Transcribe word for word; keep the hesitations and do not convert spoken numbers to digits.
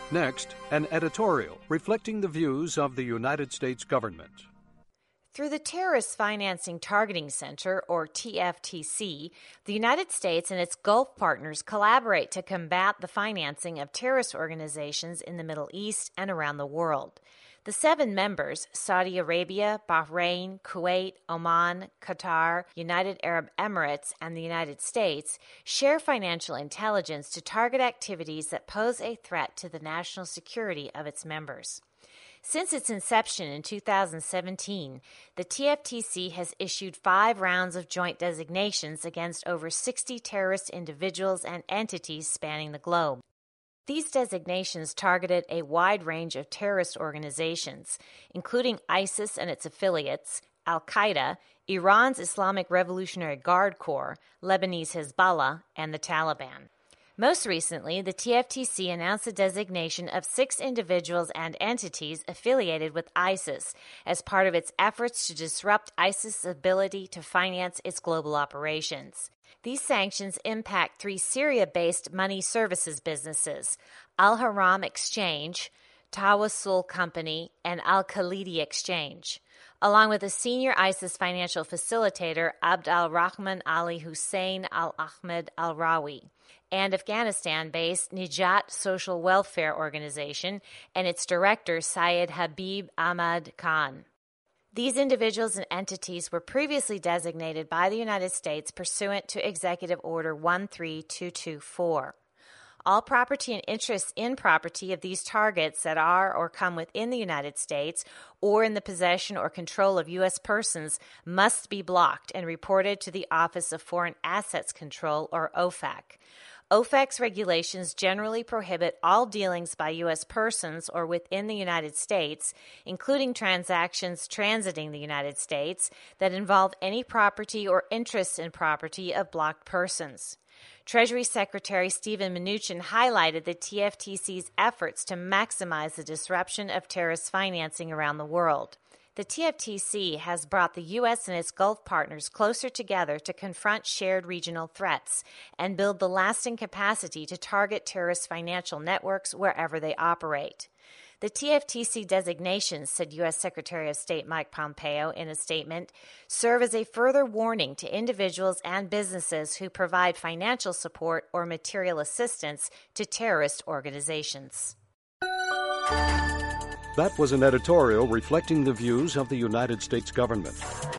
Next, an editorial reflecting the views of the United States government. Through the Terrorist Financing Targeting Center, or T F T C, the United States and its Gulf partners collaborate to combat the financing of terrorist organizations in the Middle East and around the world. The seven members, Saudi Arabia, Bahrain, Kuwait, Oman, Qatar, United Arab Emirates, and the United States, share financial intelligence to target activities that pose a threat to the national security of its members. Since its inception in two thousand seventeen, the T F T C has issued five rounds of joint designations against over sixty terrorist individuals and entities spanning the globe. These designations targeted a wide range of terrorist organizations, including ISIS and its affiliates, Al-Qaeda, Iran's Islamic Revolutionary Guard Corps, Lebanese Hezbollah, and the Taliban. Most recently, the T F T C announced the designation of six individuals and entities affiliated with ISIS as part of its efforts to disrupt ISIS's ability to finance its global operations. These sanctions impact three Syria-based money services businesses, Al-Haram Exchange, Tawassul Company, and Al-Khalidi Exchange, along with a senior ISIS financial facilitator, Abd al-Rahman Ali Hussein al-Ahmed al-Rawi, and Afghanistan-based Nijat Social Welfare Organization and its director, Syed Habib Ahmad Khan. These individuals and entities were previously designated by the United States pursuant to Executive Order one three two two four. All property and interests in property of these targets that are or come within the United States or in the possession or control of U S persons must be blocked and reported to the Office of Foreign Assets Control, or O F A C. O F A C's regulations generally prohibit all dealings by U S persons or within the United States, including transactions transiting the United States, that involve any property or interests in property of blocked persons. Treasury Secretary Steven Mnuchin highlighted the T F T C's efforts to maximize the disruption of terrorist financing around the world. The T F T C has brought the U S and its Gulf partners closer together to confront shared regional threats and build the lasting capacity to target terrorist financial networks wherever they operate. The T F T C designations, said U S Secretary of State Mike Pompeo in a statement, serve as a further warning to individuals and businesses who provide financial support or material assistance to terrorist organizations. That was an editorial reflecting the views of the United States government.